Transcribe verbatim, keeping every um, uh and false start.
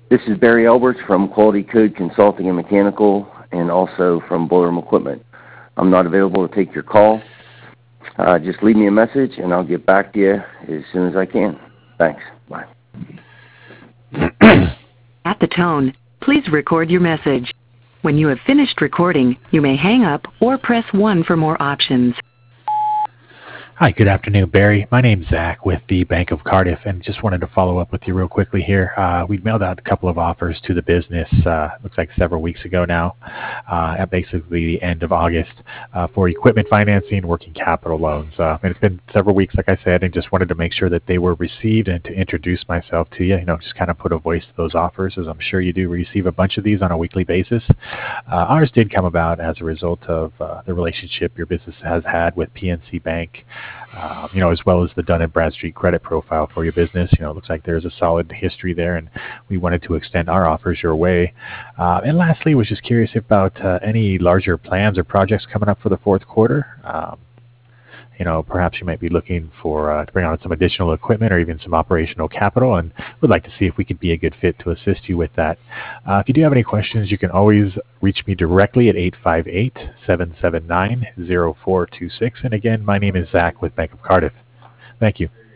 This is Barry Alberts from Quality Code Consulting and Mechanical, and also from Boiler Room Equipment. I'm not available to take your call. Uh, just leave me a message, and I'll get back to you as soon as I can. Thanks. Bye. At the tone, please record your message. When you have finished recording, you may hang up or press one for more options. Hi, good afternoon, Barry. My name's Zach with the Bank of Cardiff, and just wanted to follow up with you real quickly here. Uh, we mailed out a couple of offers to the business, uh, looks like several weeks ago now, uh, at basically the end of August, uh, for equipment financing, working capital loans. Uh, and it's been several weeks, like I said, and just wanted to make sure that they were received and to introduce myself to you, you know, just kind of put a voice to those offers, as I'm sure you do receive a bunch of these on a weekly basis. Uh, ours did come about as a result of uh, the relationship your business has had with P N C Bank. Uh, you know, as well as the Dun and Bradstreet credit profile for your business. You know, it looks like there's a solid history there, and we wanted to extend our offers your way. Uh, and lastly, was just curious about uh, any larger plans or projects coming up for the fourth quarter. Um, you know, perhaps you might be looking for uh, to bring on some additional equipment or even some operational capital, and would like to see if we could be a good fit to assist you with that. Uh, if you do have any questions, you can always reach me directly at eight five eight, seven seven nine, zero four two six. And again, my name is Zach with Bank of Cardiff. Thank you.